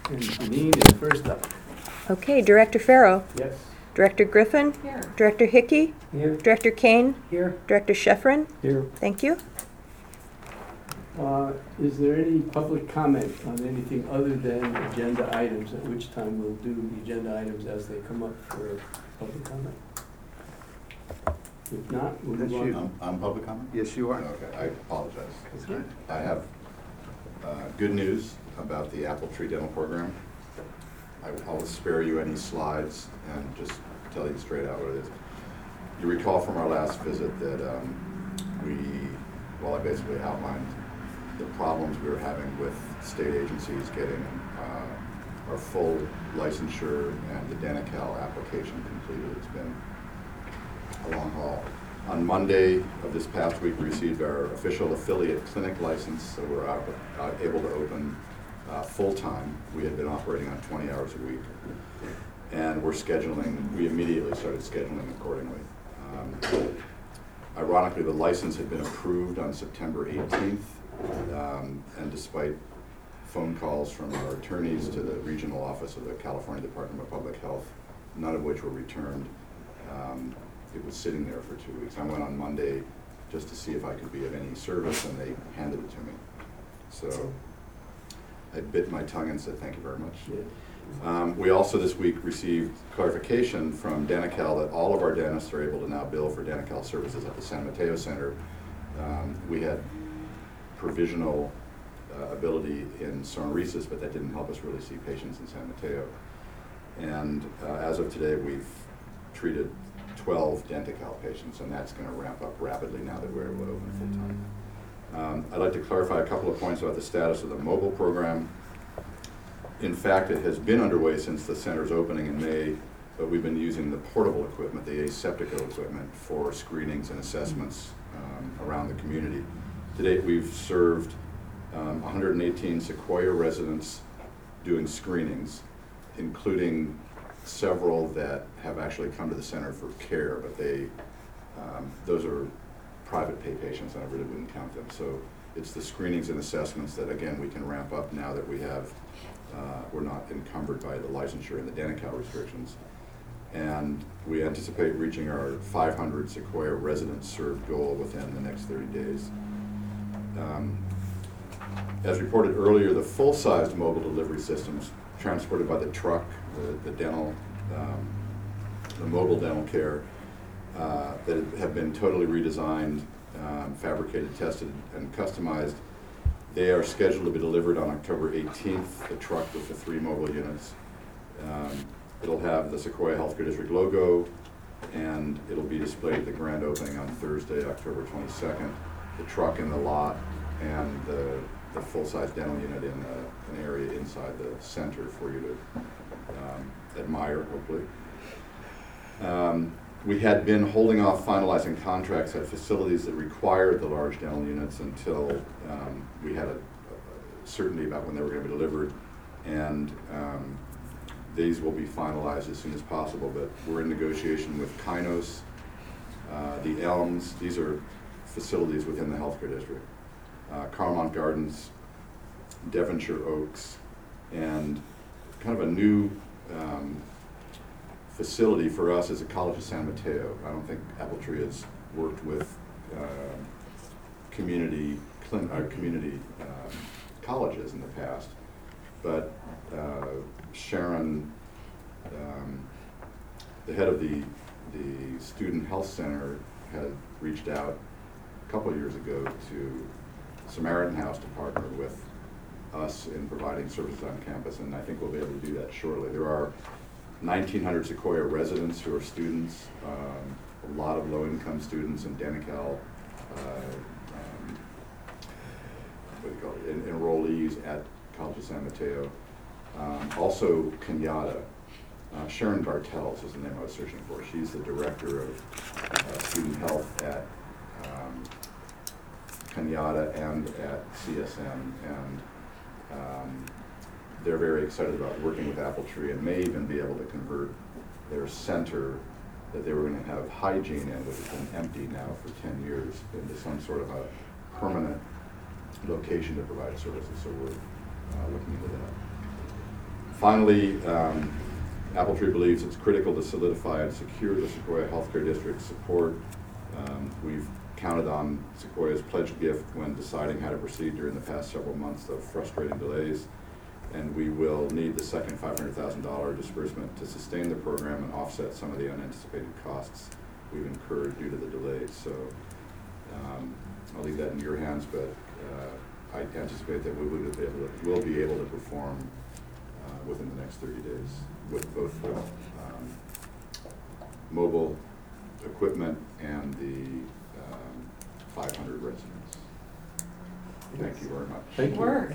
And Janine is first up. Okay, Director Farrow, Yes. Director Griffin, Here. Director Hickey, Here. Director Kane, Here. Director Scheffrin. Here. Thank you. Is there any public comment on anything other than agenda items, at which time we'll do the agenda items as they come up for public comment? If not, we'll That's move you. on. I'm public comment? Yes, you are. Okay, I apologize. That's right. I have good news about the Apple Tree Dental Program. I'll spare you any slides and just tell you straight out what it is. You recall from our last visit that I basically outlined the problems we were having with state agencies getting our full licensure and the Dana-Cal application completed. It's been a long haul. On Monday of this past week, we received our official affiliate clinic license, so we're able to open full-time. We had been operating on 20 hours a week, and we immediately started scheduling accordingly. Ironically, the license had been approved on September 18th, and despite phone calls from our attorneys to the regional office of the California Department of Public Health, none of which were returned, it was sitting there for 2 weeks. I went on Monday just to see if I could be of any service, and they handed it to me. So I bit my tongue and said, thank you very much. Yeah. We also this week received clarification from Dana-Cal that all of our dentists are able to now bill for Dana-Cal services at the San Mateo Center. We had provisional ability in Sonrisas, but that didn't help us really see patients in San Mateo. And as of today, we've treated 12 Dana-Cal patients, and that's going to ramp up rapidly now that we're able to open full-time. I'd like to clarify a couple of points about the status of the mobile program. In fact, it has been underway since the center's opening in May, but we've been using the portable equipment, the aseptical equipment, for screenings and assessments around the community. To date, we've served 118 Sequoia residents doing screenings, including several that have actually come to the center for care, but those are private pay patients, and I really wouldn't count them. So it's the screenings and assessments that, again, we can ramp up now that we're not encumbered by the licensure and the Dana-Cal restrictions. And we anticipate reaching our 500 Sequoia residents served goal within the next 30 days. As reported earlier, the full-sized mobile delivery systems transported by the truck, the mobile dental care, that have been totally redesigned, fabricated, tested, and customized. They are scheduled to be delivered on October 18th, the truck with the 3 mobile units. It'll have the Sequoia Healthcare District logo, and it'll be displayed at the grand opening on Thursday, October 22nd. The truck in the lot and the full-size dental unit in an area inside the center for you to admire, hopefully. We had been holding off finalizing contracts at facilities that required the large dental units until we had a certainty about when they were going to be delivered, and these will be finalized as soon as possible, but we're in negotiation with Kynos, the Elms. These are facilities within the healthcare district, Carmont Gardens, Devonshire Oaks, and kind of a new facility for us is a College of San Mateo. I don't think Apple Tree has worked with community colleges in the past, but Sharon, the head of the Student Health Center, had reached out a couple of years ago to Samaritan House to partner with us in providing services on campus, and I think we'll be able to do that shortly. There are 1,900 Sequoia residents who are students, a lot of low-income students, and Dana-Cal enrollees at College of San Mateo. Also Kenyatta. Sharon Bartels is the name I was searching for. She's the director of student health at Kenyatta and at CSM, and they're very excited about working with Apple Tree and may even be able to convert their center that they were going to have hygiene in, which has been empty now for 10 years, into some sort of a permanent location to provide services. So we're looking into Finally, Appletree believes it's critical to solidify and secure the Sequoia Healthcare District's support. We've counted on Sequoia's pledge gift when deciding how to proceed during the past several months of frustrating delays, and we will need the second $500,000 disbursement to sustain the program and offset some of the unanticipated costs we've incurred due to the delays. So I'll leave that in your hands, but I anticipate that we will be able to perform within the next 30 days with both mobile equipment and the 500 residents. Thank you very much. Thank you. Work.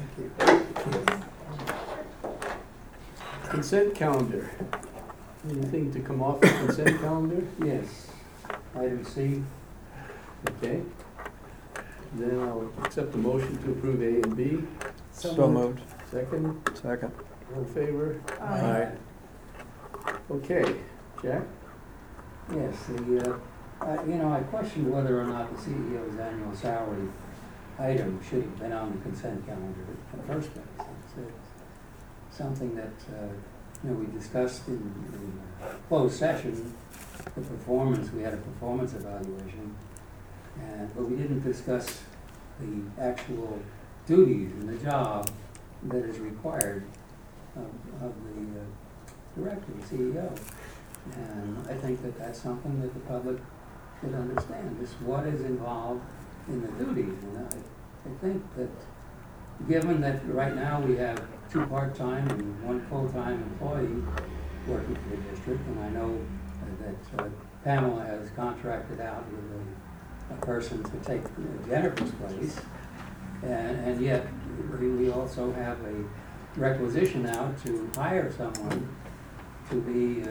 Consent calendar. Anything to come off the consent calendar? Yes. Item C. Okay. Then I'll accept the motion to approve A and B. So moved. Second, Second. all in favor? Aye. Okay, Jack? Yes, I questioned whether or not the CEO's annual salary item should have been on the consent calendar in the first place. It's something that, we discussed in closed session, the performance, we had a performance evaluation, but we didn't discuss the actual duties and the job that is required of the director, the CEO. And I think that that's something that the public should understand, just what is involved in the duties. And I think that given that right now we have 2 part-time and 1 full-time employee working for the district, and I know that Pamela has contracted out with a person to take Jennifer's place, and yet we also have a requisition now to hire someone to be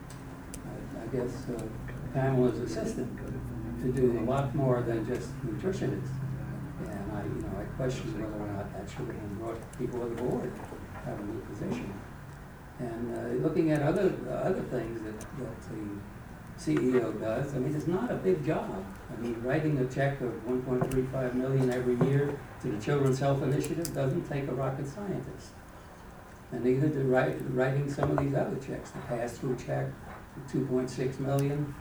Pamela's assistant, to do a lot more than just nutritionist. And I question whether or not that should have been brought people on board, having the position. And looking at other things that the CEO does, it's not a big job. Writing a check of $1.35 million every year to the Children's Health Initiative doesn't take a rocket scientist. And neither do writing some of these other checks, the pass-through check, $2.6 million,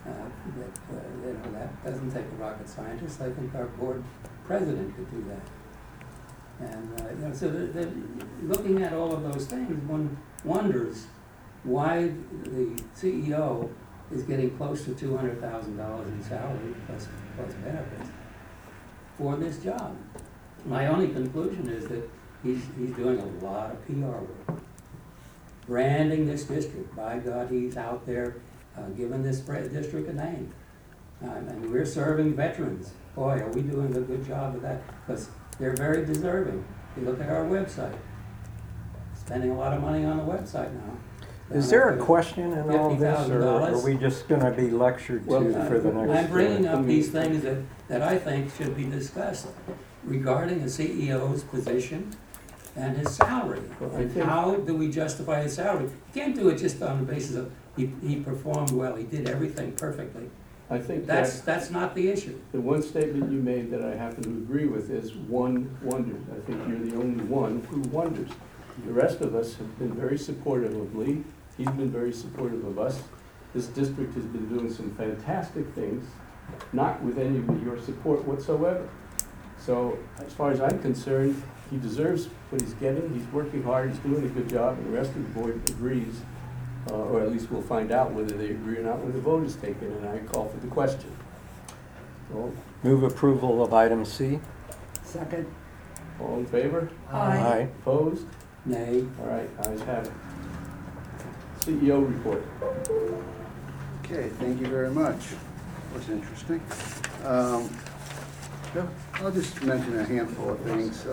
that doesn't take a rocket scientist. I think our board president could do that. And so looking at all of those things, one wonders why the CEO is getting close to $200,000 in salary plus benefits for this job. My only conclusion is that he's doing a lot of PR work, branding this district. By God, he's out there giving this district a name. And we're serving veterans. Boy, are we doing a good job of that, because they're very deserving. You look at our website, spending a lot of money on the website now. Is there a question in all this, or are $50,000. we just gonna be lectured Well, to for the next? I'm bringing up these things that I think should be discussed regarding a CEO's position and his salary. Well, I And think- how do we justify his salary? You can't do it just on the basis of he performed well, he did everything perfectly. I think That's not the issue. the one statement you made that I happen to agree with is one wonders. I think you're the only one who wonders. The rest of us have been very supportive of Lee. He's been very supportive of us. This district has been doing some fantastic things, not with any of your support whatsoever. So as far as I'm concerned, he deserves what he's getting. He's working hard, he's doing a good job, and the rest of the board agrees, or at least we'll find out whether they agree or not when the vote is taken, and I call for the question. So, Move approval of item C. Second. all in favor? Aye. Opposed? Nay. All right, ayes have it. CEO report. Okay, thank you very much. That was interesting. I'll just mention a handful of things.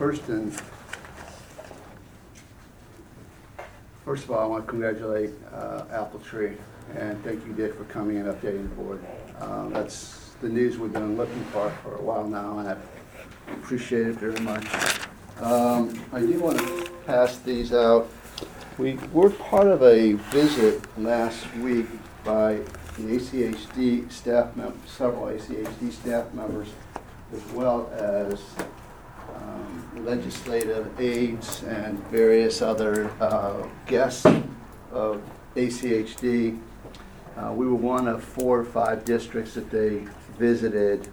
First of all, I want to congratulate Appletree, and thank you, Dick, for coming and updating the board. That's the news we've been looking for a while now, and I appreciate it very much. I do want to pass these out. We were part of a visit last week by the ACHD staff several ACHD staff members, as well as legislative aides and various other guests of ACHD. We were one of 4 or 5 districts that they visited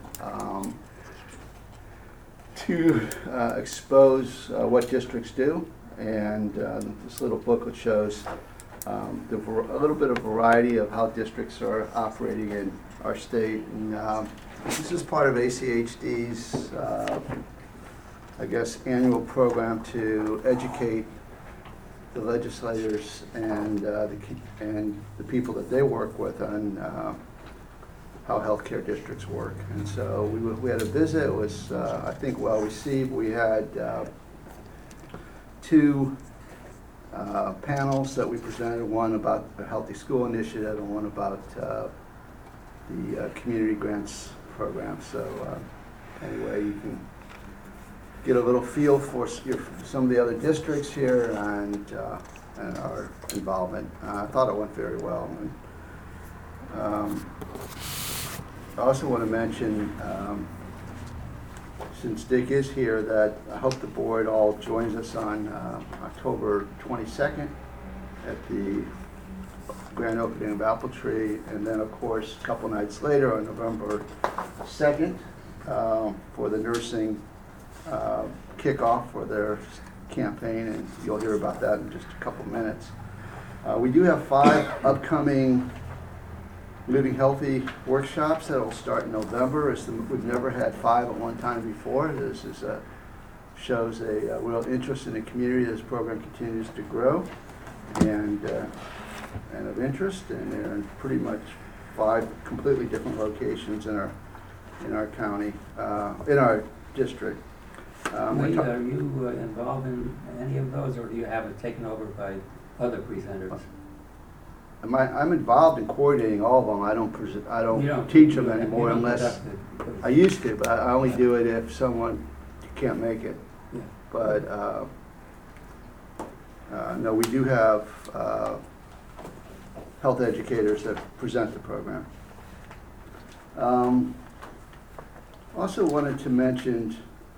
to expose what districts do. And this little booklet shows a little bit of variety of how districts are operating in our state. And this is part of ACHD's, I guess, annual program to educate the legislators and the people that they work with on how healthcare districts work. And so we had a visit. It was, I think, well received. We had 2 panels that we presented, one about the Healthy School Initiative and one about the Community Grants Program. So anyway, you can get a little feel for some of the other districts here and our involvement. I thought it went very well. And, I also want to mention, since Dick is here, that I hope the board all joins us on October 22nd at the grand opening of Apple Tree, and then of course a couple nights later on November 2nd for the nursing kickoff for their campaign, and you'll hear about that in just a couple minutes. We do have 5 upcoming Living Healthy workshops that will start in November. We've never had 5 at one time before. This is shows a real interest in the community. This program continues to grow and of interest, and they're in pretty much 5 completely different locations in our county, in our district. Lee, are you involved in any of those, or do you have it taken over by other presenters? I'm involved in coordinating all of them. I don't You don't teach them you don't anymore unless conduct it. I used to, but I only do it if someone can't make it. Yeah. But no, we do have health educators that present the program. Also wanted to mention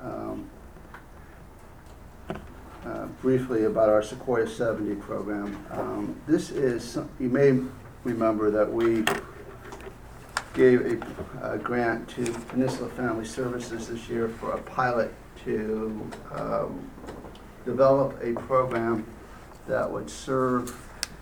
briefly about our Sequoia 70 program. This is, you may remember that we gave a grant to Peninsula Family Services this year for a pilot to develop a program that would serve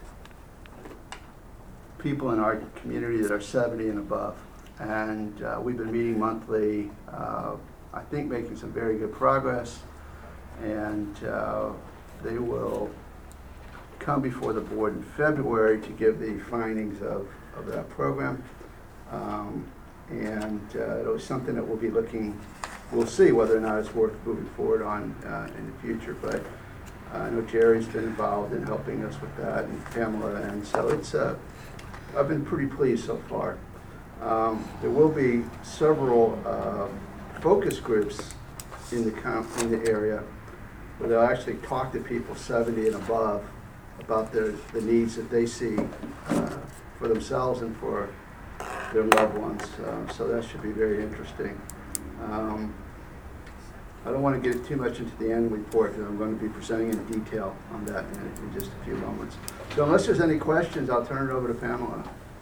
people in our community that are 70 and above. And we've been meeting monthly, I think making some very good progress. And they will come before the board in February to give the findings of that program. And it was something that we'll see whether or not it's worth moving forward on in the future. But I know Jerry's been involved in helping us with that, and Pamela, and so it's, I've been pretty pleased so far. There will be several focus groups in the area where they'll actually talk to people 70 and above about the needs that they see for themselves and for their loved ones. So that should be very interesting. I don't want to get too much into the end report because I'm going to be presenting in detail on that in just a few moments. So unless there's any questions, I'll turn it over to Pamela.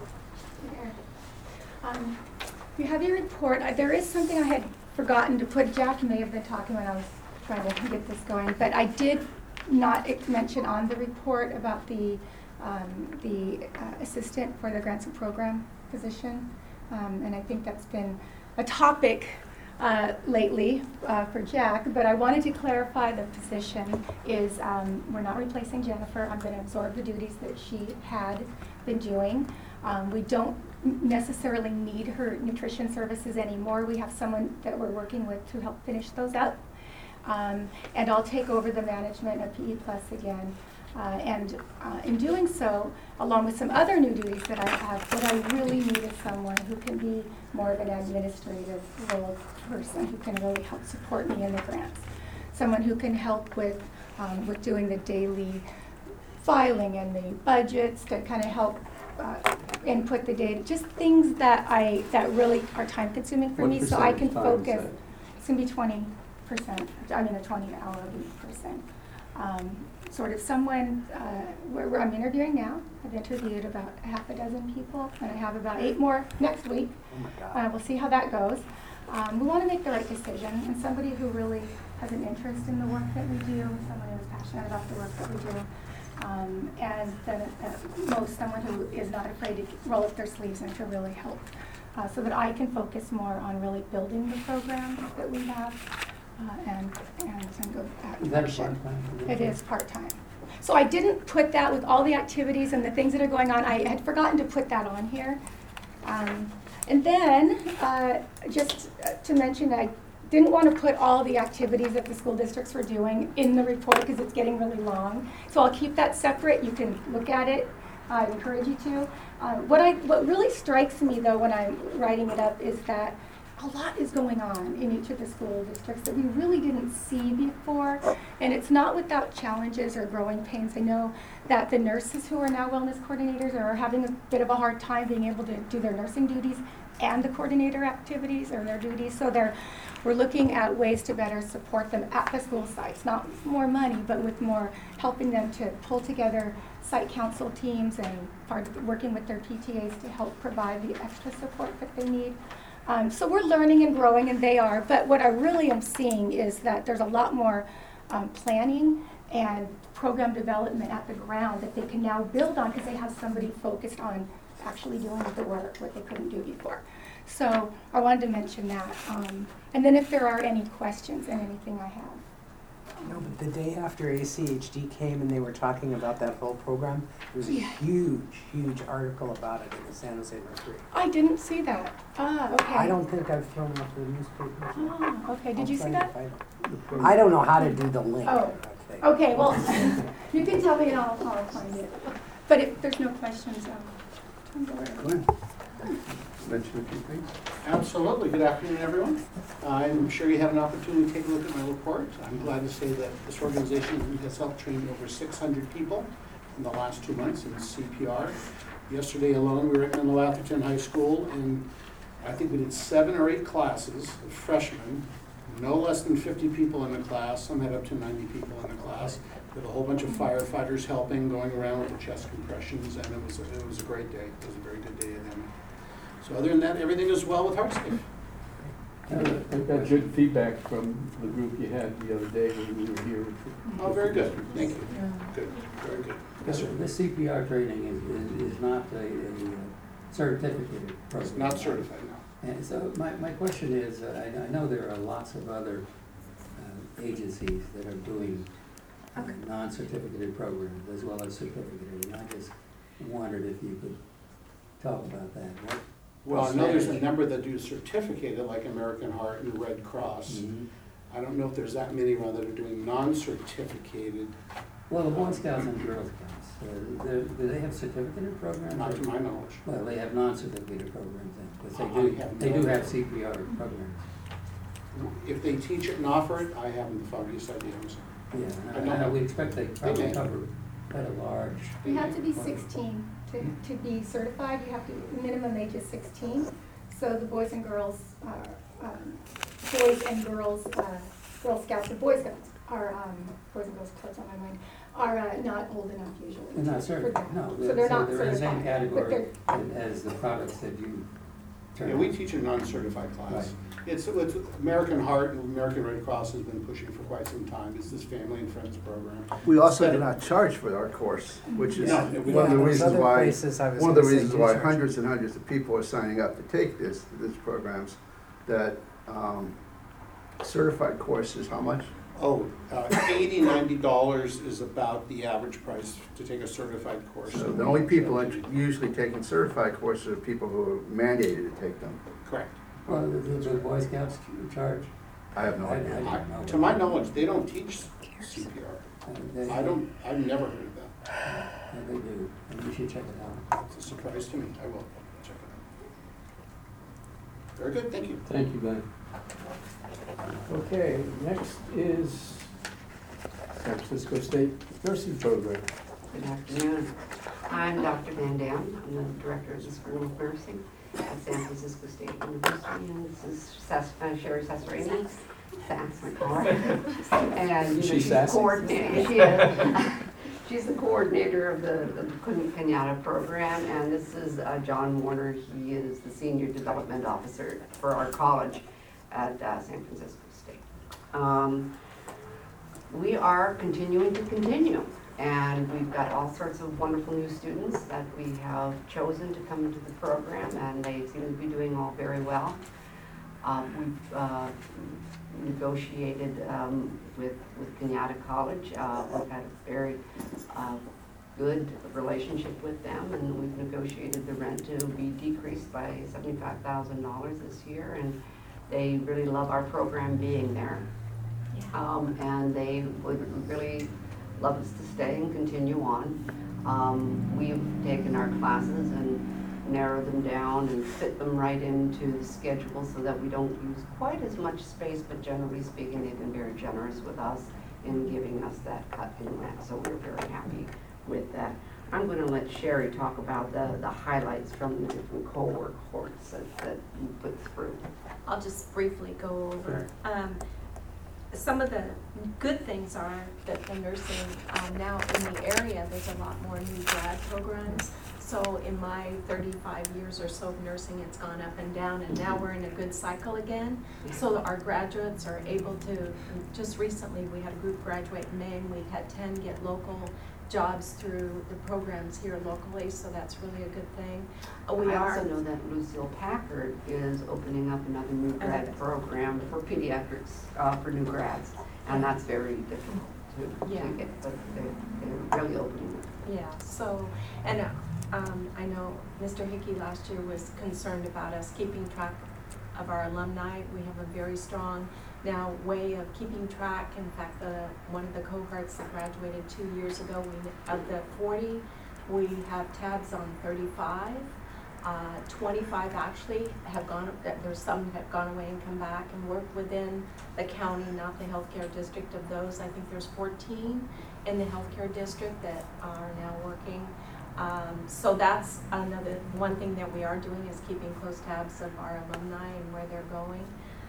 You have your report. There is something I had forgotten to put. Jack may have been talking when I was trying to get this going, but I did not mention on the report about the assistant for the grants and program position, and I think that's been a topic lately for Jack, but I wanted to clarify the position is we're not replacing Jennifer. I'm going to absorb the duties that she had been doing. We don't necessarily need her nutrition services anymore. We have someone that we're working with to help finish those up. And I'll take over the management of PE Plus again. And in doing so, along with some other new duties that I have, what I really need is someone who can be more of an administrative role person, who can really help support me in the grants. Someone who can help with doing the daily filing and the budgets to kind of help input the data, just things that really are time consuming for me, so I can focus. It's gonna be 20 a 20-hour-a-week person. Sort of someone where I'm interviewing now. I've interviewed about half a dozen people, and I have about 8 more next week. Oh my God. We'll see how that goes. We want to make the right decision, and somebody who really has an interest in the work that we do, someone who's passionate about the work that we do, and then at most someone who is not afraid to roll up their sleeves and to really help, so that I can focus more on really building the program that we have, and go that Is that a direction. part-time It position? is part-time. So I didn't put that with all the activities and the things that are going on. I had forgotten to put that on here. And then, just to mention, I didn't want to put all the activities that the school districts were doing in the report because it's getting really long. So I'll keep that separate. You can look at it. I encourage you to. What really strikes me, though, when I'm writing it up is that a lot is going on in each of the school districts that we really didn't see before. And it's not without challenges or growing pains. I know that the nurses who are now wellness coordinators are having a bit of a hard time being able to do their nursing duties and the coordinator activities or their duties. So we're looking at ways to better support them at the school sites, not with more money, but with more helping them to pull together site council teams and working with their PTAs to help provide the extra support that they need. So we're learning and growing, and they are, but what I really am seeing is that there's a lot more planning and program development at the ground that they can now build on because they have somebody focused on actually doing the work, what they couldn't do before. So I wanted to mention that. And then if there are any questions and anything I have. No, but the day after ACHD came and they were talking about that whole program, there was a Yeah. huge article about it in the San Jose Mercury. I didn't see that. Okay. I don't think I've thrown it up to the newspaper. Oh, okay. Did you see I'll that? try to find it. I don't know how to do the link. Oh. Okay. Okay, well, you can tell me and I'll find it. But if there's no questions, turn it over. Go ahead. Mention a few things. Absolutely. Good afternoon, everyone. I'm sure you have an opportunity to take a look at my report. I'm glad to say that this organization has helped train over 600 people in the last 2 months in CPR. Yesterday alone, we were in Atherton High School, and I think we did 7 or 8 classes of freshmen, no less than 50 people in the class. Some had up to 90 people in the class, with a whole bunch of firefighters helping, going around with the chest compressions, and it was a great day. It was a very good day of them. So other than that, everything is well with Hardscape. I got good feedback from the group you had the other day when we were here. with the- Oh, very good. Thank you. Good, very good. Yes, sir. The CPR training is not a certificate program. It's not certified now. And so my question is, I know there are lots of other agencies that are doing non-certificated programs as well as certificated, and I just wondered if you could talk about that. Well, I know there's a number that do certificated, like American Heart and Red Cross. Mhm. I don't know if there's that many around that are doing non-certificated, Well, the Boy Scouts and Girl Scouts, do they have certificated programs? not to my knowledge. Well, they have non-certificated programs then, because I have they no do have idea. CPR programs. If they teach it and offer it, I haven't the foggiest idea. Yeah, I and don't know. we expect they probably may. cover quite a large. You have to be 16 to be certified. You have to, the minimum age is 16. So the boys and girls, Girl Scouts and Boy Scouts are, boys and girls, close on my mind, are not old enough usually. They're not for certified, that. no. So they're not They're in the same certified, but category they're- as the products that you turn. Yeah, we teach a non-certified class. Right. It's American Heart and American Red Cross has been pushing for quite some time. It's this family and friends program. We also do not charge for our course, which is No, one we of don't. the There's reasons other why, places I was one of the gonna say reasons do why charge. hundreds and hundreds of people are signing up to take these programs, that certified course is how much? Oh, $80, $90 is about the average price to take a certified course. So the only people usually taking certified courses are people who are mandated to take them. Correct. Well, the Boy Scouts charge? I have no I idea. don't know. To my knowledge, they don't teach CPR. They- I've never heard of that. Yeah, they do, and you should check it out. It's a surprise to me. I will check it out. Very good, thank you. Thank you, Glenn. Okay, next is San Francisco State Nursing Program. Good afternoon. I'm Dr. Van Dam. I'm the director of the School of Nursing at San Francisco State University, and this is Sherry Sasarani. Sass, I call her. And, Is she she's the sassy? coordinator, she is. She's the coordinator of the Kenyatta program, and this is John Warner. He is the senior development officer for our college at San Francisco State. We are continuing to continue, and we've got all sorts of wonderful new students that we have chosen to come into the program, and they seem to be doing all very well. We've negotiated with Kenyatta College. We've had a very good relationship with them, and we've negotiated the rent to be decreased by $75,000 this year, and they really love our program being there. And they would really love us to stay and continue on. We've taken our classes and narrowed them down and fit them right into the schedule so that we don't use quite as much space, but generally speaking, they've been very generous with us in giving us that cut in rent, so we're very happy with that. I'm going to let Sherry talk about the highlights from the different cohorts that you put through. I'll just briefly go over. Some of the good things are that the nursing, now in the area, there's a lot more new grad programs. So in my 35 years or so of nursing, it's gone up and down, and now we're in a good cycle again. So our graduates are able to, just recently we had a group graduate in May, and we had 10 get local jobs through the programs here locally, so that's really a good thing. I also know that Lucille Packard is opening up another new grad program for pediatrics for new grads, and that's very difficult to get, but they're really opening it. Yeah, so, and I know Mr. Hickey last year was concerned about us keeping track of our alumni. We have a very strong now way of keeping track. In fact, one of the cohorts that graduated 2 years ago, of the 40, we have tabs on 35. 25 actually have gone, there's some have gone away and come back and work within the county, not the healthcare district. Of those, I think there's 14 in the healthcare district that are now working. So that's another one thing that we are doing, is keeping close tabs of our alumni and where they're going.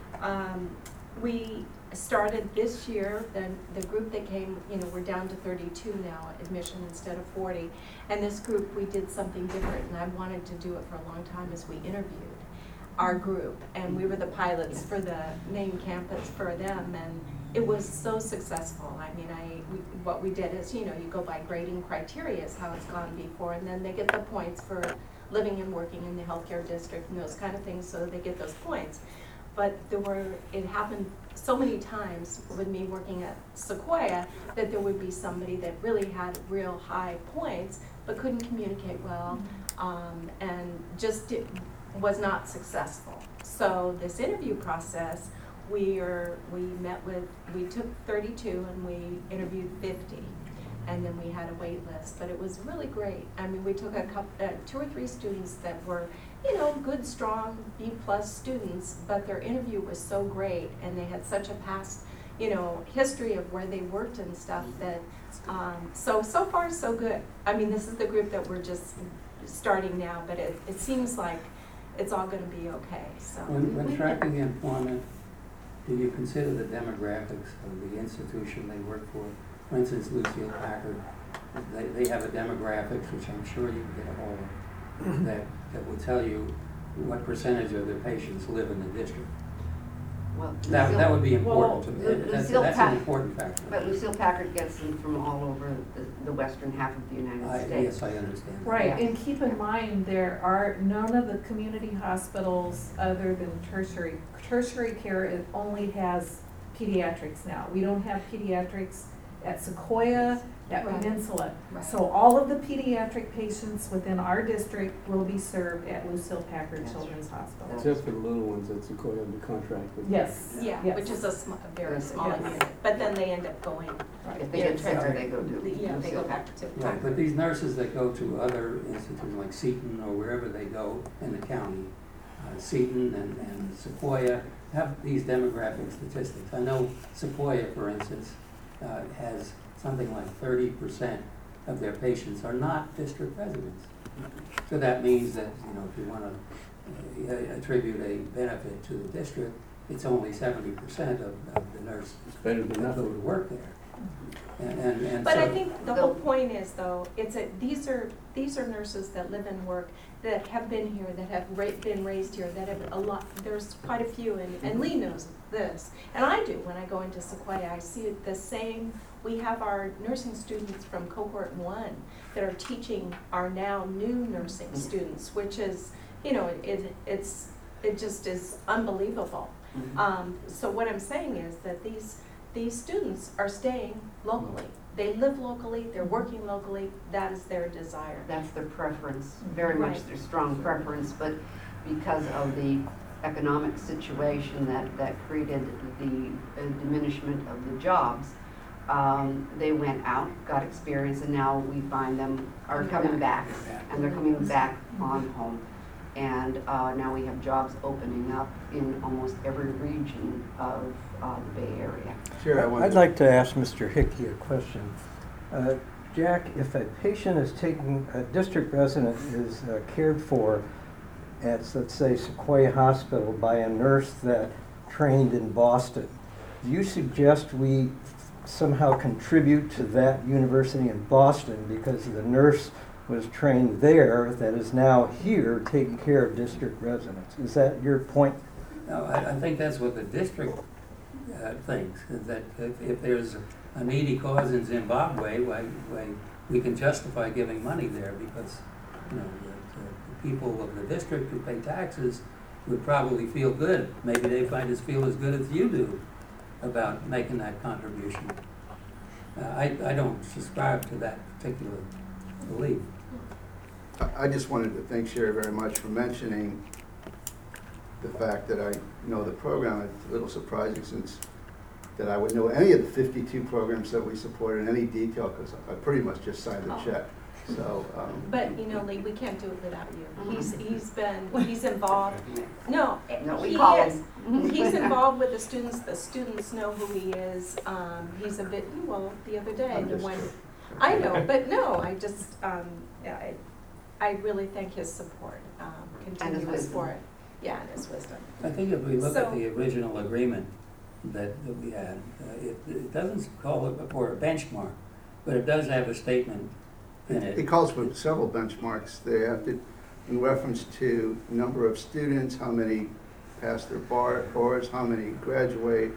We started this year, the group that came, we're down to 32 now, admission instead of 40. And this group, we did something different, and I wanted to do it for a long time, is we interviewed our group, and we were the pilots for the main campus for them, and it was so successful. I mean, what we did is, you go by grading criteria is how it's gone before, and then they get the points for living and working in the healthcare district and those kind of things, so they get those points. But it happened so many times with me working at Sequoia that there would be somebody that really had real high points but couldn't communicate well, and just was not successful. So this interview process, we took 32 and we interviewed 50, and then we had a wait list, but it was really great. I mean, we took two or three students that were, good, strong B+ students, but their interview was so great, and they had such a past, history of where they worked and stuff that, so far so good. I mean, this is the group that we're just starting now, but it seems like it's all gonna be okay, so. When tracking the employment, do you consider the demographics of the institution they work for? For instance, Lucille Packard, they have a demographics, which I'm sure you can get a hold of, that will tell you what percentage of their patients live in the district. Well, That would be important to me. That's an important factor. But Lucille Packard gets them from all over the western half of the United States. Yes, I understand. Right, Yeah. and keep in mind, there are none of the community hospitals other than tertiary. Tertiary care, it only has pediatrics now. We don't have pediatrics at Sequoia, at Right. Peninsula. Right. So all of the pediatric patients within our district will be served at Lucille Packard That's Children's Hospital. Except for the little ones that Sequoia under contract with. Yes. Yeah, Yes. which is a very Yes. small Yes. unit, but then they end up going, If they get sicker, they go to yeah, they go Lucille back Packard. to. Right, but these nurses that go to other institutions like Seton or wherever they go in the county, Seton and Sequoia, have these demographic statistics. I know Sequoia, for instance, has something like 30% of their patients are not district residents. So that means that, if you want to attribute a benefit to the district, it's only 70% of the nurses It's better than that go nothing. to work there. And But so, I think the whole point is, though, it's that these are nurses that live and work, that have been here, that have been raised here, that have a lot, there's quite a few, and Lee knows this. And I do, when I go into Sequoia, I see it the same. We have our nursing students from cohort 1 that are teaching our now new nursing students, which is, you know, it just is unbelievable. So what I'm saying is that these students are staying locally. They live locally, they're working locally, that is their desire. That's their preference, very much Right. their strong preference, but because of the economic situation that created the diminishment of the jobs, they went out, got experience, and now we find them are coming back, and they're coming back on home. And now we have jobs opening up in almost every region of the Bay Area. Sure, I wanted I'd like to ask Mr. Hickey a question. Jack, if a patient is taken, a district resident is cared for at, let's say, Sequoia Hospital by a nurse that trained in Boston, do you suggest we somehow contribute to that university in Boston because the nurse was trained there that is now here taking care of district residents? Is that your point? no, I think that's what the district thinks, is that if there's a needy cause in Zimbabwe, why we can justify giving money there, because, you know, the people of the district who pay taxes would probably feel good. Maybe they feel as good as you do about making that contribution. I don't subscribe to that particular belief. I just wanted to thank Sherry very much for mentioning the fact that I know the program. It's a little surprising since that I would know any of the 52 programs that we support in any detail, because I pretty much just signed the check. So, But, you know, Lee, we can't do it without you. He's involved. No, No, we he call is. him. He's involved with the students know who he is. He's a bit, well, the other day, I'm the just one, kidding. I know, but no, I just, I really thank his support, continuous wisdom. support. Yeah, and his wisdom. I think if we look at So- the original agreement that we had, it doesn't call it for a benchmark, but it does have a statement in It it. calls for several benchmarks. They have to, in reference to number of students, how many pass their bars, how many graduate,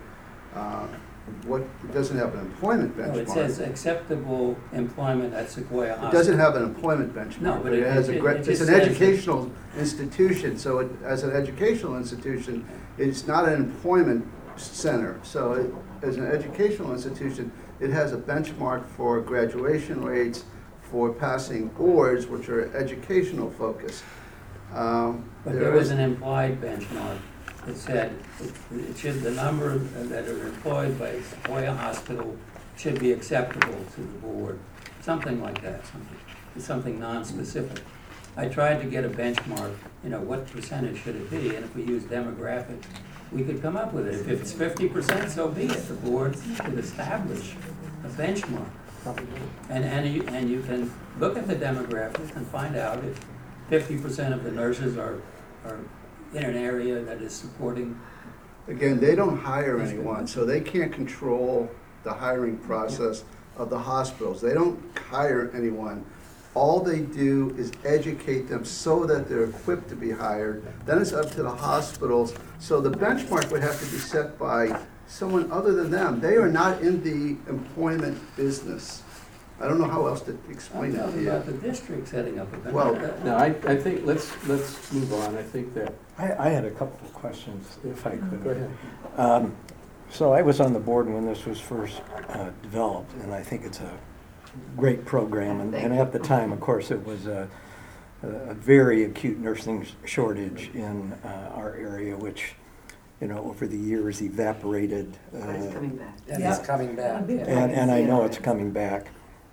it doesn't have an employment No, it says benchmark. acceptable employment at Sequoia Hospital. It doesn't have an employment benchmark. No, but it has a just it's an says- educational institution, so as an educational institution, it's not an employment center. So as an educational institution, it has a benchmark for graduation rates, for passing boards, which are educational focused. But there was an implied benchmark. It said the number that are employed by Sequoia Hospital should be acceptable to the board. Something like that, something non-specific. I tried to get a benchmark, what percentage should it be, and if we use demographics, we could come up with it. If it's 50%, so be it. The board could establish a benchmark. And you can look at the demographics and find out if 50% of the nurses are in an area that is supporting. Again, they don't hire anyone, so they can't control the hiring process of the hospitals. They don't hire anyone. All they do is educate them so that they're equipped to be hired. Then it's up to the hospitals. So the benchmark would have to be set by someone other than them. They are not in the employment business. I don't know how else to explain I'm that to talking you. about the district setting up a benchmark. Well, No, I think, let's move on. I think that, I had a couple of questions, if I could. go ahead. So I was on the board when this was first developed, and I think it's a great program. And at the time, of course, it was a very acute nursing shortage in our area, which, over the years evaporated. But it's coming back. And it's coming back. And I know it's coming back.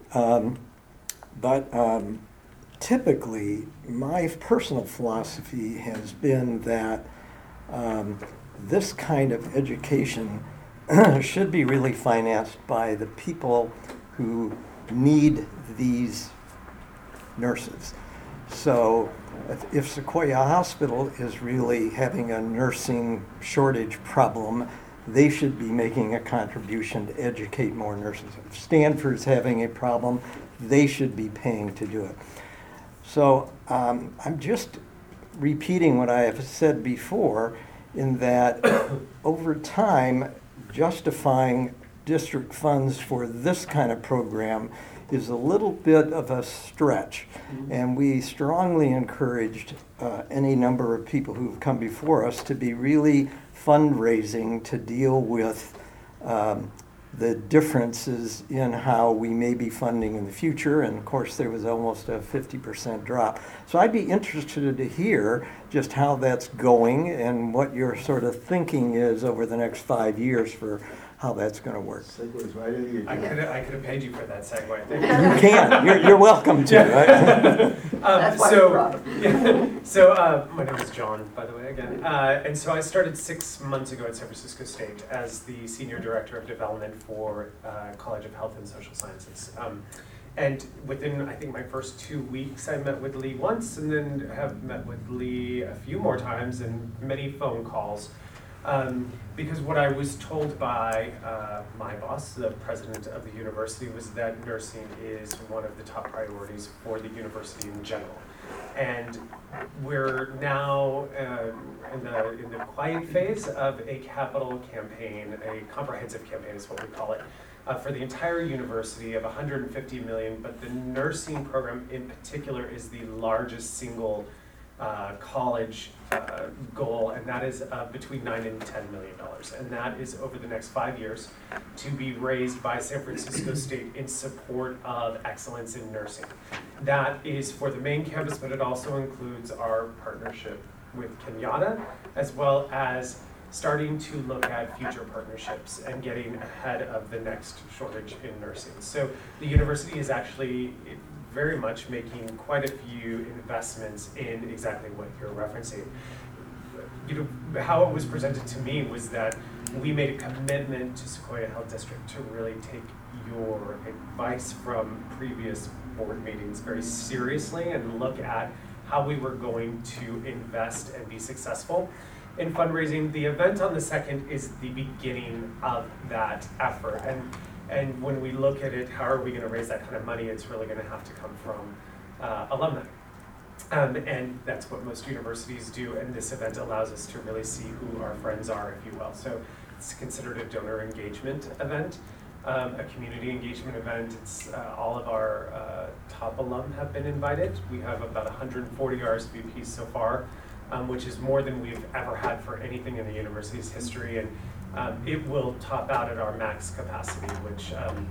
But typically, my personal philosophy has been that this kind of education should be really financed by the people who need these nurses. So if Sequoia Hospital is really having a nursing shortage problem, they should be making a contribution to educate more nurses. If Stanford's having a problem, they should be paying to do it. So I'm just repeating what I have said before, in that over time, justifying district funds for this kind of program is a little bit of a stretch. And we strongly encouraged any number of people who've come before us to be really fundraising to deal with the differences in how we may be funding in the future. And of course, there was almost a 50% drop. So I'd be interested to hear just how that's going and what your sort of thinking is over the next 5 years for how that's going to work. Segues right into your I could have paid you for that segue. You can. You're welcome to. Right? That's why I brought him. So my name is John, by the way, again. And so I started 6 months ago at San Francisco State as the Senior Director of Development for College of Health and Social Sciences. And within, I think, my first 2 weeks, I met with Lee once, and then have met with Lee a few more times and many phone calls. Because what I was told by my boss, the president of the university, was that nursing is one of the top priorities for the university in general. And we're now in the quiet phase of a capital campaign, a comprehensive campaign is what we call it, for the entire university of $150 million, but the nursing program in particular is the largest single college goal, and that is between $9 and $10 million. And that is over the next 5 years to be raised by San Francisco State in support of excellence in nursing. That is for the main campus, but it also includes our partnership with Kenyatta, as well as starting to look at future partnerships and getting ahead of the next shortage in nursing. So the university is actually very much making quite a few investments in exactly what you're referencing. You know, how it was presented to me was that we made a commitment to Sequoia Health District to really take your advice from previous board meetings very seriously and look at how we were going to invest and be successful in fundraising. The event on the 2nd is the beginning of that effort. And when we look at it, how are we going to raise that kind of money? It's really going to have to come from alumni. And that's what most universities do, and this event allows us to really see who our friends are, if you will. So it's considered a donor engagement event, a community engagement event. It's all of our top alum have been invited. We have about 140 RSVPs so far, which is more than we've ever had for anything in the university's history. And it will top out at our max capacity, which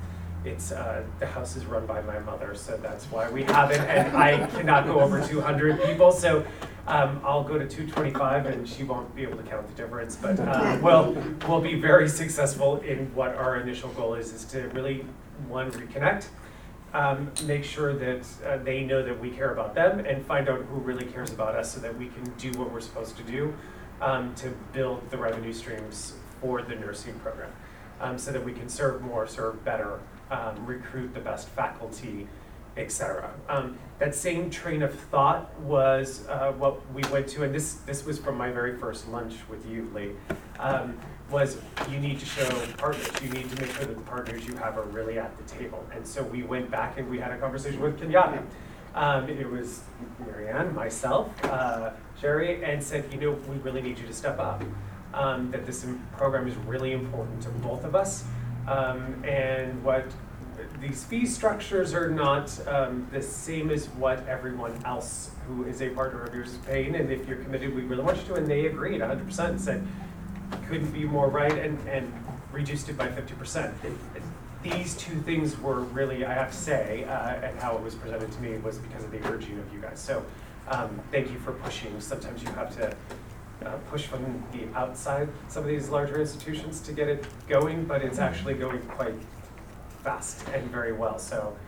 the house is run by my mother, so that's why we have it, and I cannot go over 200 people, so I'll go to 225 and she won't be able to count the difference, but we'll be very successful in what our initial goal is to really, one, reconnect, make sure that they know that we care about them, and find out who really cares about us so that we can do what we're supposed to do to build the revenue streams for the nursing program, so that we can serve more, serve better, recruit the best faculty, etc. That same train of thought was what we went to, and this was from my very first lunch with you, Lee, was you need to show partners. You need to make sure that the partners you have are really at the table. And so we went back and we had a conversation with Kenyatta. It was Marianne, myself, Sherry, and said, you know, we really need you to step up. That this program is really important to both of us, and what these fee structures are not the same as what everyone else who is a partner of yours is paying, and if you're committed, we really want you to, and they agreed 100%, and said, couldn't be more right, and reduced it by 50%. These two things were really, I have to say, and how it was presented to me was because of the urging of you guys. So thank you for pushing. Sometimes you have to push from the outside some of these larger institutions to get it going, but it's actually going quite fast and very well. So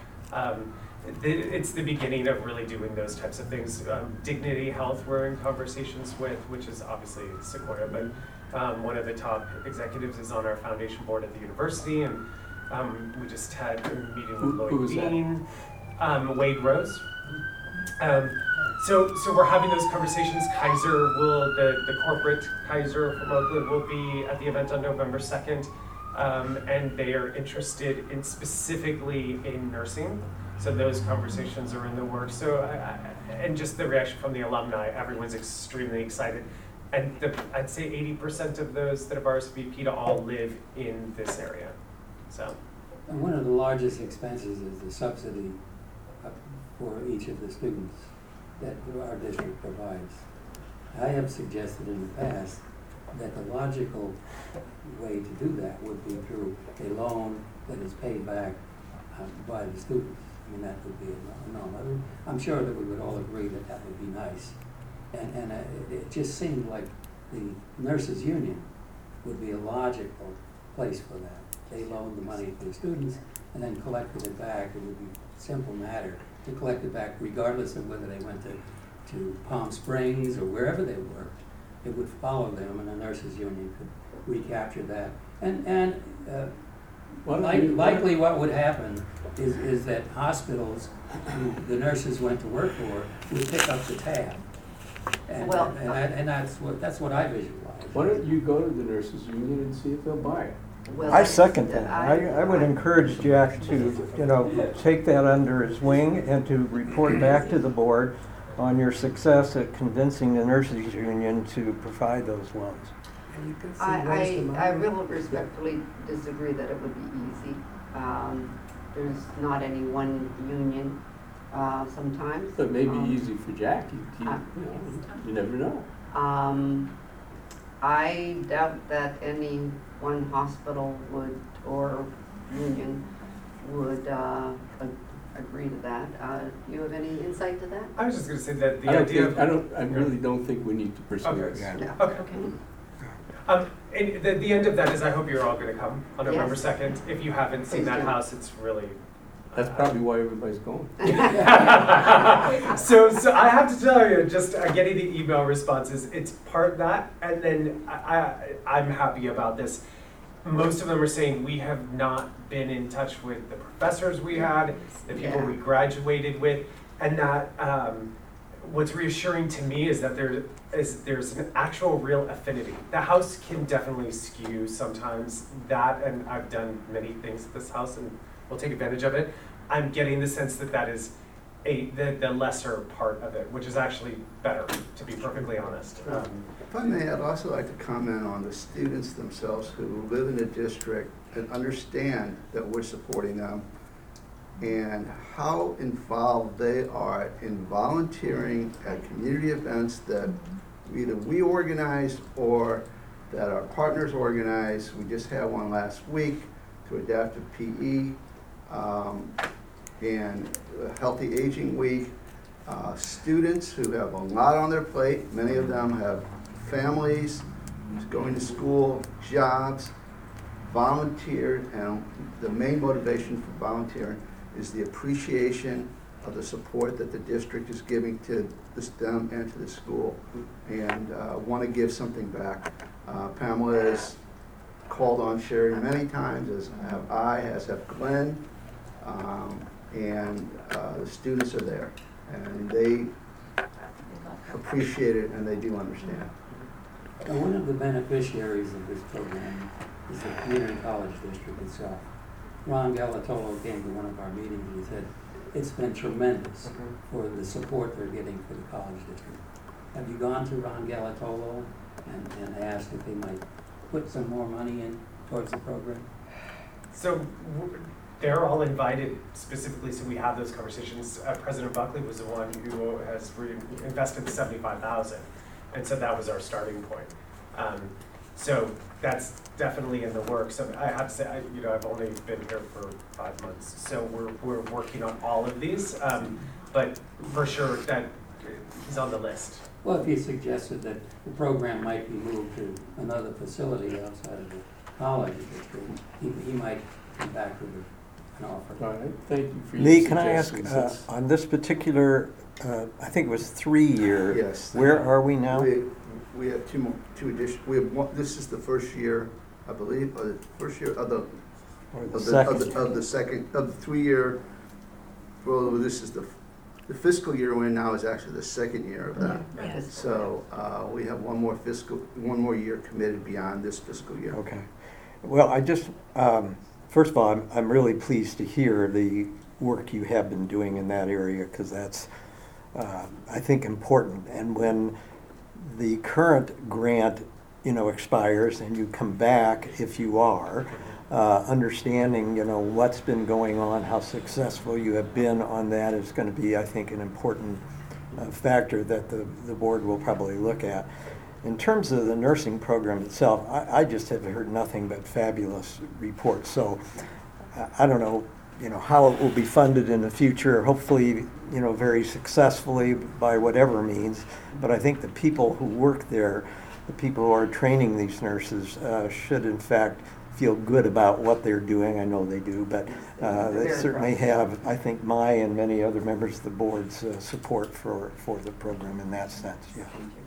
it's the beginning of really doing those types of things. Dignity Health we're in conversations with, which is obviously Sequoia, but one of the top executives is on our foundation board at the university, and we just had a meeting with Lloyd Dean, Wade Rose. So we're having those conversations. Kaiser will, the corporate Kaiser from Oakland will be at the event on November 2nd. And they are interested in specifically in nursing. So those conversations are in the works. So, and just the reaction from the alumni, everyone's extremely excited. And I'd say 80% of those that have RSVP'd all live in this area. So. And one of the largest expenses is the subsidy for each of the students that our district provides. I have suggested in the past that the logical way to do that would be through a loan that is paid back by the students. I mean, that would be a norm. I'm sure that we would all agree that that would be nice. And it just seemed like the nurses union would be a logical place for that. They loaned the money to the students and then collected it back. It would be a simple matter to collect it back regardless of whether they went to Palm Springs or wherever they worked. It would follow them, and the nurses union could recapture that. And likely what would happen is that hospitals who the nurses went to work for would pick up the tab. And that's what I visualize. Why don't you go to the nurses union and see if they'll buy it? Well, I second that. I would encourage Jack to, take that under his wing and to report back to the board on your success at convincing the nurses union to provide those loans. I really respectfully disagree that it would be easy. There's not any one union sometimes. But it may be easy for Jack. You never know. I doubt that any one hospital would or union would agree to that. Do you have any insight to that? I was just going to say that the idea I really don't think we need to pursue this. No. Okay. And the end of that is I hope you're all going to come on November 2nd. If you haven't seen that house, it's really... That's probably why everybody's going. So I have to tell you, just getting the email responses, it's part that, and then I'm happy about this. Most of them are saying we have not been in touch with the professors we had, the people we graduated with, and that what's reassuring to me is that there's an actual real affinity. The house can definitely skew sometimes that, and I've done many things at this house and we'll take advantage of it. I'm getting the sense that that is the lesser part of it, which is actually better, to be perfectly honest. If I may, I'd also like to comment on the students themselves who live in the district and understand that we're supporting them and how involved they are in volunteering at community events that either we organize or that our partners organize. We just had one last week to Adaptive PE and Healthy Aging Week. Students who have a lot on their plate, many of them have families, going to school, jobs, volunteer, and the main motivation for volunteering is the appreciation of the support that the district is giving to them and to the school, and want to give something back. Pamela has called on Sherry many times, as have I, as have Glenn, and the students are there, and they appreciate it, and they do understand. One of the beneficiaries of this program is the community college district itself. Ron Galatolo came to one of our meetings and he said, it's been tremendous for the support they're getting for the college district. Have you gone to Ron Galatolo and asked if they might put some more money in towards the program? So they're all invited specifically, so we have those conversations. President Buckley was the one who has invested the $75,000, and so that was our starting point. So that's definitely in the works. I have to say, I've only been here for 5 months, so we're working on all of these, but for sure that he's on the list. Well, if he suggested that the program might be moved to another facility outside of the college district, he might come back with an offer. All right, thank you for your Lee, can I ask, suggestions. on this particular, I think it was 3-year, Yes. where are we now? We have two additions. We have one. This is the first year, I believe, or the first year of the Or the second? of the 3-year. Well, this is the the fiscal year we're in now is actually the second year of that. Yes. So we have one more year committed beyond this fiscal year. Okay. Well, I just, first of all, I'm really pleased to hear the work you have been doing in that area, because that's, I think, important. And when the current grant, expires and you come back, if you are, understanding, what's been going on, how successful you have been on that is going to be, I think, an important factor that the board will probably look at. In terms of the nursing program itself, I just have heard nothing but fabulous reports. So I don't know, how it will be funded in the future. Hopefully, very successfully by whatever means. But I think the people who work there, the people who are training these nurses, should in fact feel good about what they're doing. I know they do, but they certainly have, I think, my and many other members of the board's support for the program in that sense. Yeah.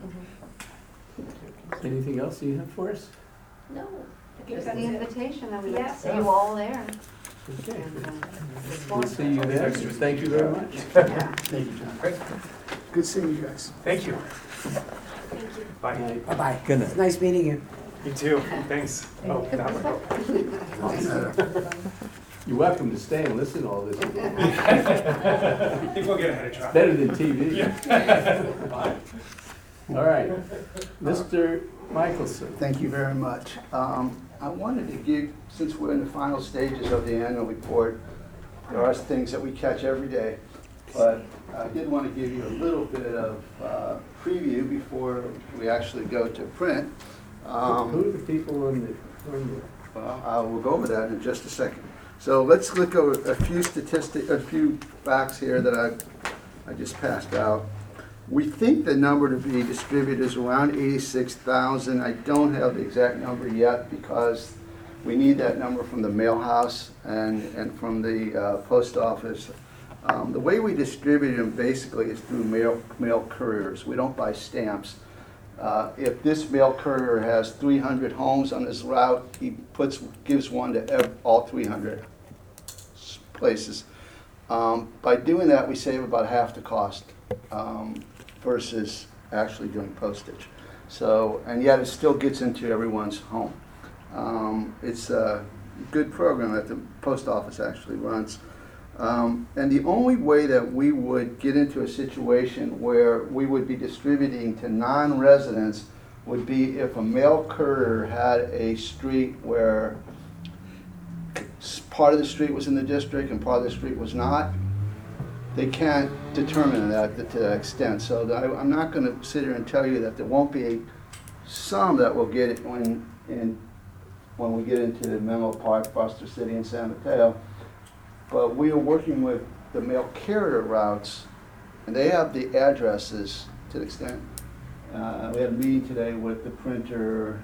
Anything else you have for us? No. Just the invitation, and we like Yeah. to see you all there. Okay. And, We'll see you there. Thank you very much. yeah. Thank you, John. Great, Good seeing you guys. thank you. Thank you. Bye. Bye-bye. Good night. It's nice meeting you. You too, thanks. Oh, that one. You're welcome to stay and listen to all this. I think we'll get ahead of traffic. Better than TV. All right, Mr. Michelson. Thank you very much. I wanted to give, since we're in the final stages of the annual report, there are things that we catch every day, but I did want to give you a little bit of preview before we actually go to print. Who are the people on the? Well, I will go over that in just a second. So let's look over a few facts here that I just passed out. We think the number to be distributed is around 86,000. I don't have the exact number yet because we need that number from the mail house and from the post office. The way we distribute them basically is through mail couriers. We don't buy stamps. If this mail courier has 300 homes on his route, he gives one to all 300 places. By doing that, we save about half the cost versus actually doing postage. So, and yet it still gets into everyone's home. It's a good program that the post office actually runs. And the only way that we would get into a situation where we would be distributing to non-residents would be if a mail courier had a street where part of the street was in the district and part of the street was not. They can't determine that to that extent. So I'm not going to sit here and tell you that there won't be some that will get it when we get into the Menlo Park, Foster City, and San Mateo. But we are working with the mail carrier routes, and they have the addresses to the extent. We had a meeting today with the printer.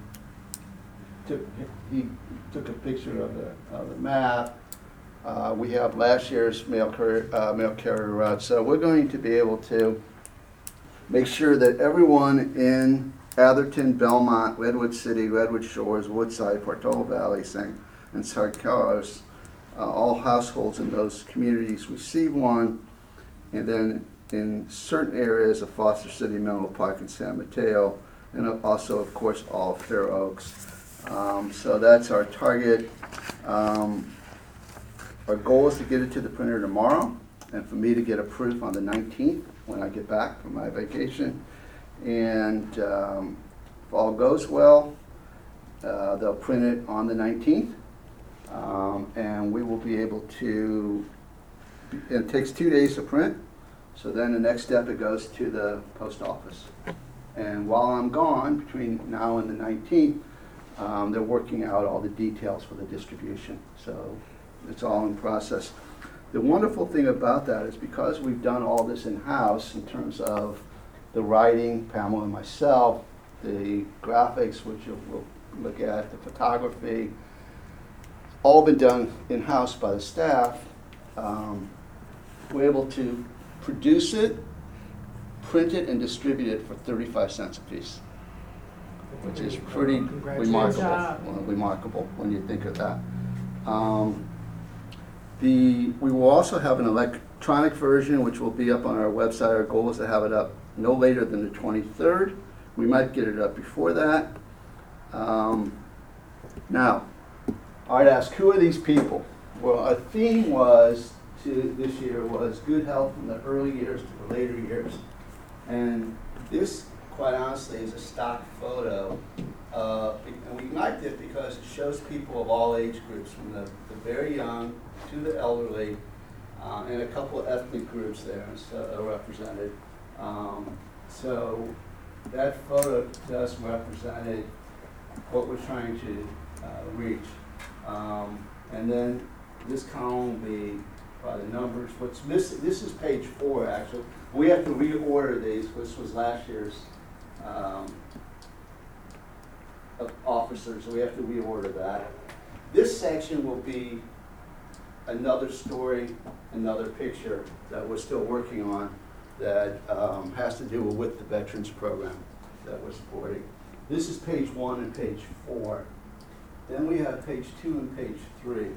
He took a picture of the map. We have last year's mail carrier route. So we're going to be able to make sure that everyone in Atherton, Belmont, Redwood City, Redwood Shores, Woodside, Portola Valley, and San Carlos, all households in those communities receive one. And then in certain areas of Foster City, Menlo Park, and San Mateo, and also, of course, all of Fair Oaks. So that's our target. Our goal is to get it to the printer tomorrow, and for me to get a proof on the 19th when I get back from my vacation. And if all goes well, they'll print it on the 19th, and we will be able to, it takes 2 days to print, so then the next step it goes to the post office. And while I'm gone, between now and the 19th, they're working out all the details for the distribution. So it's all in process. The wonderful thing about that is because we've done all this in-house in terms of the writing, Pamela and myself, the graphics, which we'll look at, the photography, all been done in-house by the staff. We're able to produce it, print it, and distribute it for 35 cents a piece, which is pretty remarkable when you think of that. We will also have an electronic electronic version, which will be up on our website. Our goal is to have it up no later than the 23rd. We might get it up before that. Now, I'd ask, who are these people? Well, our theme this year was good health from the early years to the later years. And this, quite honestly, is a stock photo. And we liked it because it shows people of all age groups, from the very young to the elderly, and a couple of ethnic groups there are represented. So that photo just represented what we're trying to reach. And then this column will be by the numbers. What's missing, this is page 4 actually. We have to reorder these. This was last year's officers, so we have to reorder that. This section will be another story, another picture that we're still working on that has to do with the Veterans Program that we're supporting. This is page 1 and page 4. Then we have page 2 and page 3.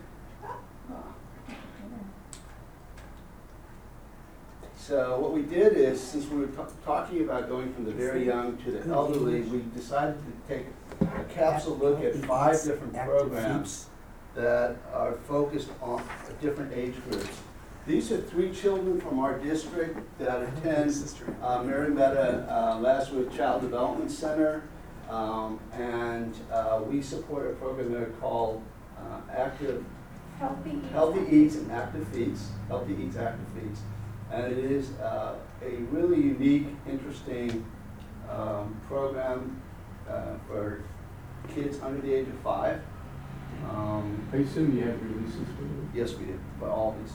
So what we did is, since we were talking about going from the very young to the elderly, we decided to take a capsule look at 5 different programs that are focused on different age groups. These are 3 children from our district that attend Marietta Lazarus Child Development Center, and we support a program there called Healthy Eats and Active Feeds. Healthy Eats, Active Feeds. And it is a really unique, interesting program for kids under the age of 5. I assume you have releases for them? Yes, we do, for all these.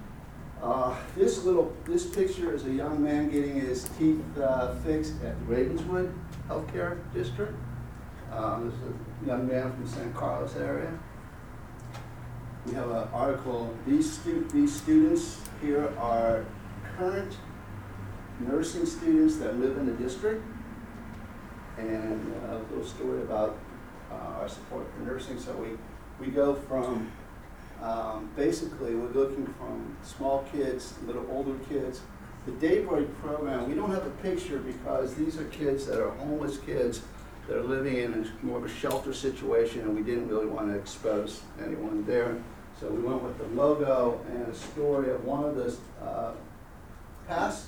This picture is a young man getting his teeth fixed at the Ravenswood Healthcare District. This is a young man from the San Carlos area. We have an article. These students here are current nursing students that live in the district, and a little story about our support for nursing. So we go from, basically we're looking from small kids, little older kids. The Daybreak program, we don't have a picture because these are kids that are homeless kids that are living in more of a shelter situation, and we didn't really want to expose anyone there. So we went with the logo and a story of one of the past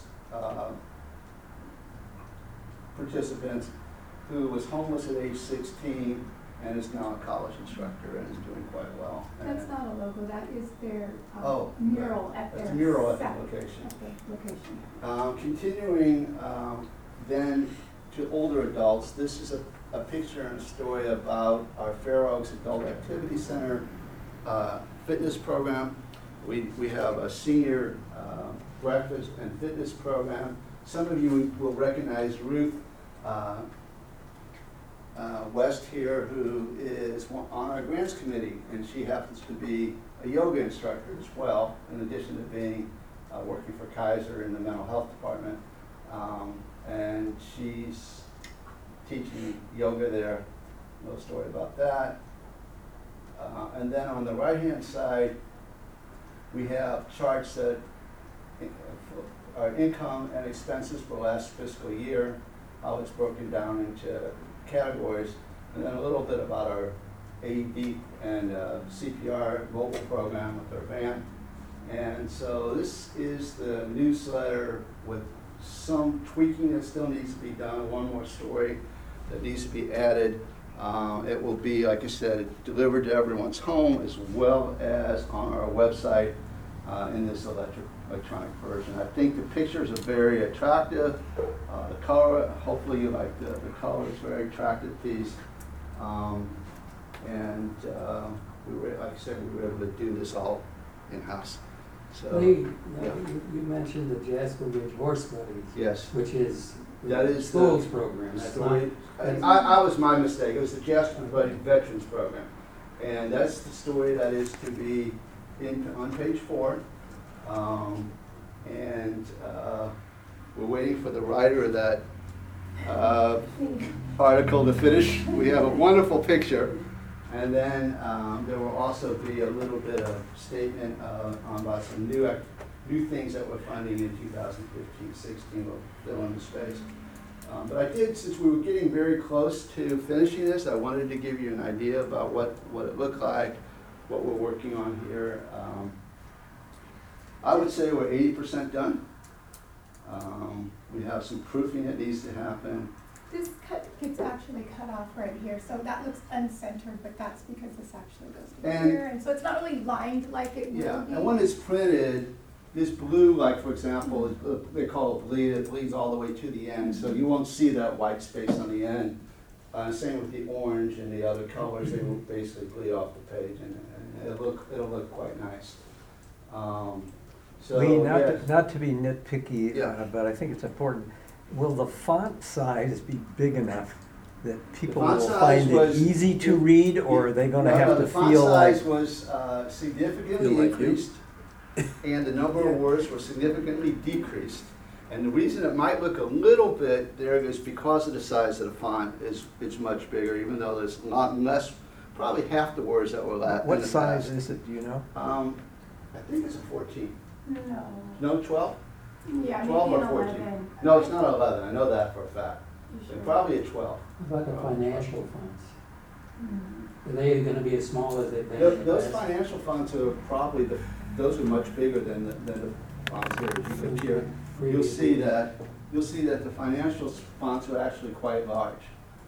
participants who was homeless at age 16 and is now a college instructor and is doing quite well. That's not a logo, that is their mural at their mural at the set, location. at the location. Continuing then to older adults, this is a picture and a story about our Fair Oaks Adult Activity Center fitness program. We have a senior breakfast and fitness program. Some of you will recognize Ruth West here, who is on our grants committee, and she happens to be a yoga instructor as well, in addition to being working for Kaiser in the mental health department. And she's teaching yoga there. No story about that. And then on the right-hand side, we have charts that are income and expenses for last fiscal year, how it's broken down into categories, and then a little bit about our AED and CPR mobile program with our van. And so this is the newsletter with some tweaking that still needs to be done, one more story that needs to be added. It will be, like I said, delivered to everyone's home as well as on our website in this electronic version. I think the pictures are very attractive. The color, hopefully you like the color, is very attractive piece. Like I said, we were able to do this all in-house. So, Lee, yeah. you mentioned the Jasper Ridge Horse Buddies. Yes. Which is That is schools the program. That's story. not, I was my mistake. It was the Jasper Buddy Veterans Program. And that's the story that is to be on page 4. We're waiting for the writer of that article to finish. We have a wonderful picture. And then there will also be a little bit of statement about some new new things that we're funding in 2015-16 will fill in the space. But I did, since we were getting very close to finishing this, I wanted to give you an idea about what it looked like, what we're working on here. I would say we're 80% done. We have some proofing that needs to happen. This gets actually cut off right here, so that looks uncentered, but that's because this actually goes to And- here, and so it's not really lined like it will Yeah, be. and when it's printed, this blue, like for example, they call it bleed, it bleeds all the way to the end, so you won't see that white space on the end. Same with the orange and the other colors, they will basically bleed off the page, and it'll look quite nice. So, Lee, yes. not to be nitpicky, Yeah. but I think it's important. Will the font size be big enough that people font will size find it was- easy to read, or are they gonna No, have to the font feel like? size was significantly Feel like you. increased, and the number of words were significantly decreased. And the reason it might look a little bit there is because of the size of the font is much bigger, even though there's a lot less, probably half the words that were in What the size past. is it, do you know? I think it's a 14. No. No, 12? Yeah, 12 maybe or an 14? 11. No, it's not 11, I know that for a fact. You It's sure? probably a 12. What about the financial funds? Mm. Are they gonna be as small as they've been? in the Those past? financial funds are probably, those are much bigger than the fonts here. If you look here, you'll see that the financial fonts are actually quite large.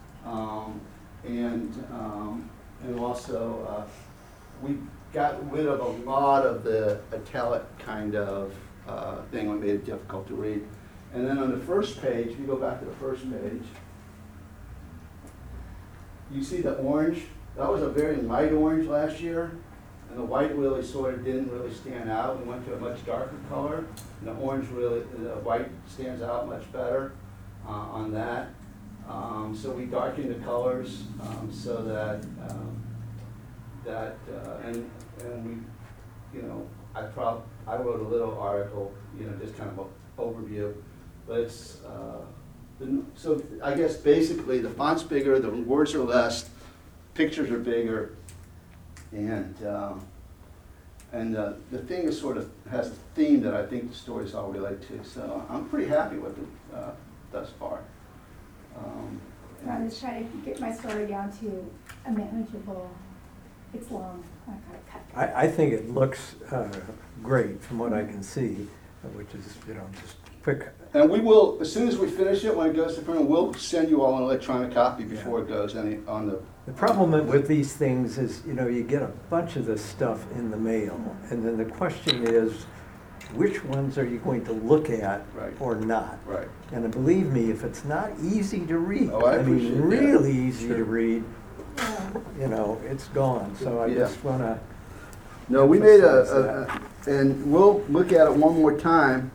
And also, we got rid of a lot of the italic kind of thing that made it difficult to read. And then on the first page, if you go back to the first page, you see the orange. That was a very light orange last year, and the white really sort of didn't really stand out. We went to a much darker color, and the orange really, the white stands out much better on that. So we darkened the colors so that and we, you know, I wrote a little article, you know, just kind of an overview, but it's so I guess basically the font's bigger, the words are less, pictures are bigger, and the thing is sort of has a theme that I think the stories all relate to. So I'm pretty happy with it thus far. I was trying to get my story down to a manageable, it's long, I gotta cut. I think it looks great from what I can see, which is, you know, just quick. And we will, as soon as we finish it, when it goes to print, we'll send you all an electronic copy before it goes on the. The problem with these things is, you know, you get a bunch of this stuff in the mail, and then the question is, which ones are you going to look at Right. or not? Right. And believe me, if it's not easy to read, Oh, I I mean, appreciate that. really easy to Sure. read, you know, it's gone. So I Yeah. just wanna, No, we made emphasize and we'll look at it one more time.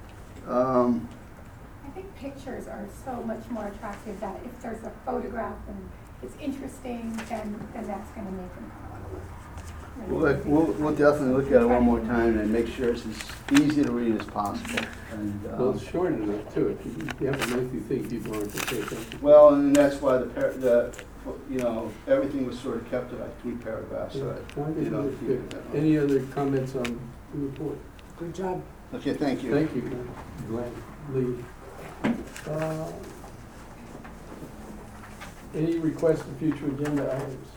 I think pictures are so much more attractive that if there's a photograph and it's interesting, then that's gonna make them wanna look. We'll definitely look at it one more time and make sure it's as easy to read as possible. And, Well, it's short enough too. If you have a lengthy thing, people aren't gonna pay attention. well, and that's why you know, everything was sort of kept to like 3 paragraphs, so Yeah, I think you know. that's good. Any other comments on the report? Good job. Okay, thank you. Thank you, Glenn, Lee. Any requests for future agenda items?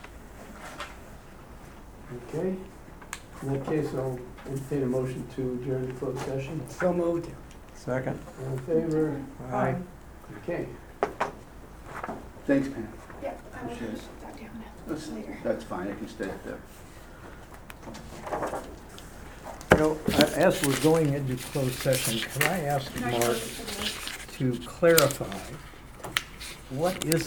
Okay, in that case, I'll entertain a motion to adjourn the closed session. So moved. second. All in favor? Aye. Okay. Thanks, Pam. Yeah, I will Appreciate it. shut that down That's, later. that's fine, I can stay up there. You know, as we're going into closed session, can I ask Can I Mark close it for the- to clarify, what is